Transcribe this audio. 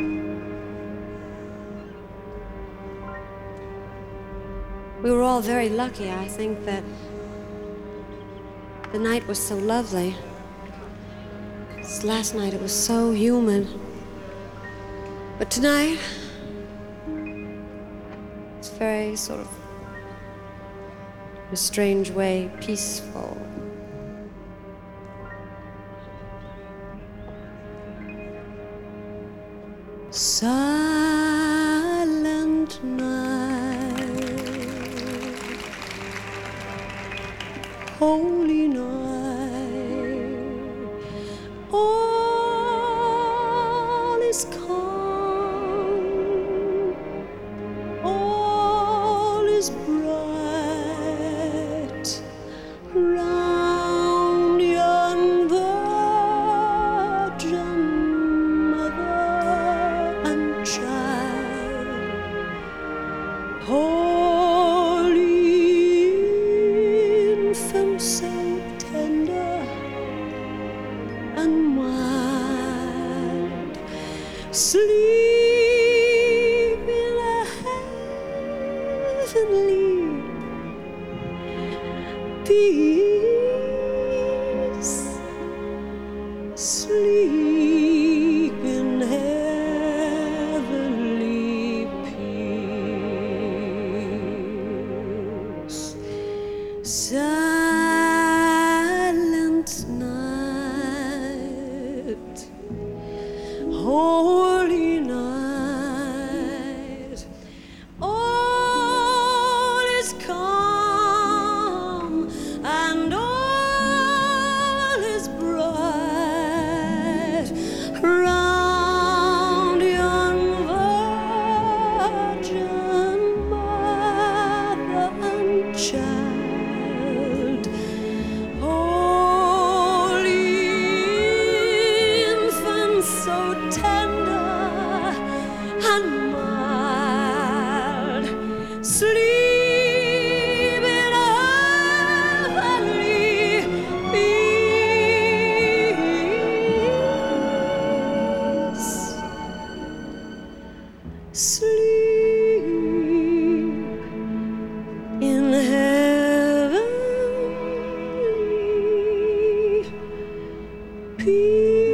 We were all very lucky, I think, that the night was so lovely. This last night it was so humid. But tonight, it's very sort of, in a strange way, peaceful. Silent night, holy night, all is calm, all is bright round yon virgin child, holy infant, so tender and mild, sleep in a heavenly peace, sleep in heavenly peace. Silent night, holy night, all is calm and all is bright round yon virgin mother and child, holy infant, so tender and mild, sleep in heavenly peace, sleep in heavenly peace.